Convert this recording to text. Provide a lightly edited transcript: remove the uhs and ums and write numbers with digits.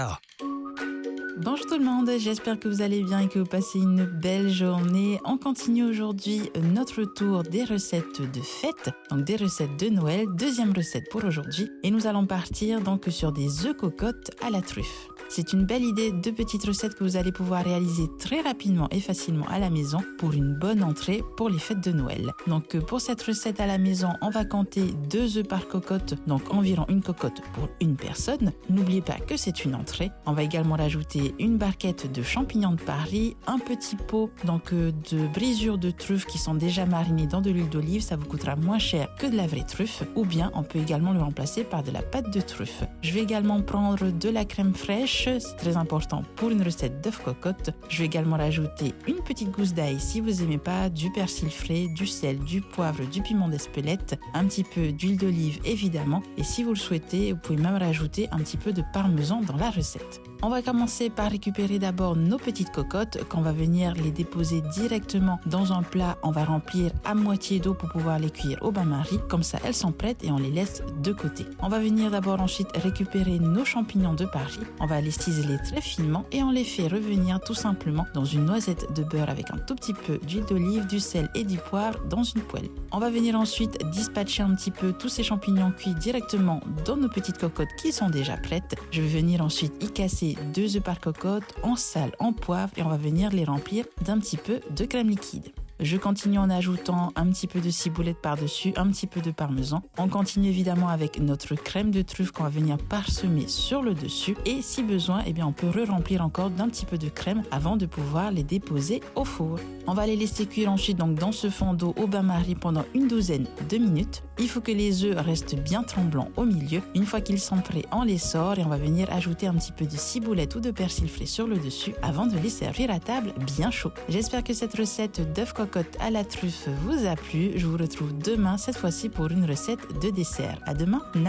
Bonjour tout le monde, j'espère que vous allez bien et que vous passez une belle journée. On continue aujourd'hui notre tour des recettes de fête, donc des recettes de Noël, deuxième recette pour aujourd'hui. Et nous allons partir donc sur des œufs cocottes à la truffe. C'est une belle idée de petite recette que vous allez pouvoir réaliser très rapidement et facilement à la maison pour une bonne entrée pour les fêtes de Noël. Donc pour cette recette à la maison, on va compter 2 œufs par cocotte, donc environ une cocotte pour une personne. N'oubliez pas que c'est une entrée. On va également rajouter une barquette de champignons de Paris, un petit pot donc de brisures de truffes qui sont déjà marinées dans de l'huile d'olive. Ça vous coûtera moins cher que de la vraie truffe, ou bien on peut également le remplacer par de la pâte de truffe. Je vais également prendre de la crème fraîche. C'est très important pour une recette d'œufs cocotte. Je vais également rajouter une petite gousse d'ail si vous n'aimez pas, du persil frais, du sel, du poivre, du piment d'Espelette, un petit peu d'huile d'olive évidemment. Et si vous le souhaitez, vous pouvez même rajouter un petit peu de parmesan dans la recette. On va commencer par récupérer d'abord nos petites cocottes qu'on va venir les déposer directement dans un plat. On va remplir à moitié d'eau pour pouvoir les cuire au bain-marie. Comme ça, elles sont prêtes et on les laisse de côté. On va venir d'abord ensuite récupérer nos champignons de Paris. On va les ciseler très finement et on les fait revenir tout simplement dans une noisette de beurre avec un tout petit peu d'huile d'olive, du sel et du poivre dans une poêle. On va venir ensuite dispatcher un petit peu tous ces champignons cuits directement dans nos petites cocottes qui sont déjà prêtes. Je vais venir ensuite y casser 2 œufs par cocotte en sel, en poivre et on va venir les remplir d'un petit peu de crème liquide. Je continue en ajoutant un petit peu de ciboulette par-dessus, un petit peu de parmesan. On continue évidemment avec notre crème de truffe qu'on va venir parsemer sur le dessus. Et si besoin, on peut re-remplir encore d'un petit peu de crème avant de pouvoir les déposer au four. On va les laisser cuire ensuite donc dans ce fond d'eau au bain-marie pendant une douzaine de minutes. Il faut que les œufs restent bien tremblants au milieu. Une fois qu'ils sont prêts, on les sort et on va venir ajouter un petit peu de ciboulette ou de persil frais sur le dessus avant de les servir à table bien chaud. J'espère que cette recette d'œufs cocottes à la truffe vous a plu. Je vous retrouve demain, cette fois-ci pour une recette de dessert. À demain.